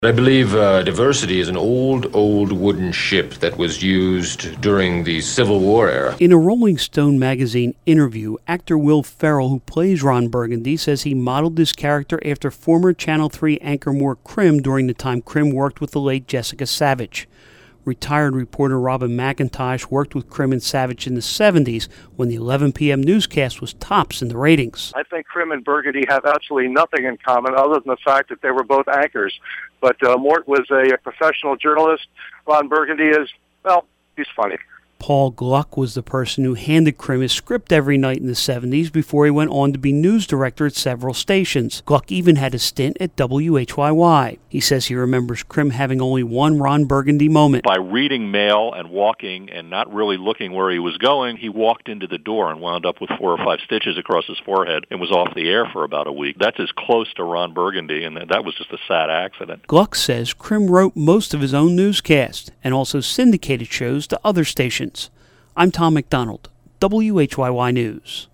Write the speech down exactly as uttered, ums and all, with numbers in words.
I believe uh, Diversity is an old, old wooden ship that was used during the Civil War era. In a Rolling Stone magazine interview, actor Will Ferrell, who plays Ron Burgundy, says he modeled this character after former Channel three anchor Mort Krim during the time Krim worked with the late Jessica Savage. Retired reporter Robin McIntosh worked with Krim and Savage in the seventies when the eleven p.m. newscast was tops in the ratings. I think Krim and Burgundy have absolutely nothing in common other than the fact that they were both anchors. But uh, Mort was a, a professional journalist. Ron Burgundy is, well, he's funny. Paul Gluck was the person who handed Krim his script every night in the seventies before he went on to be news director at several stations. Gluck even had a stint at W H Y Y. He says he remembers Krim having only one Ron Burgundy moment. By reading mail and walking and not really looking where he was going, he walked into the door and wound up with four or five stitches across his forehead and was off the air for about a week. That's as close to Ron Burgundy, and that was just a sad accident. Gluck says Krim wrote most of his own newscasts and also syndicated shows to other stations. I'm Tom McDonald, W H Y Y News.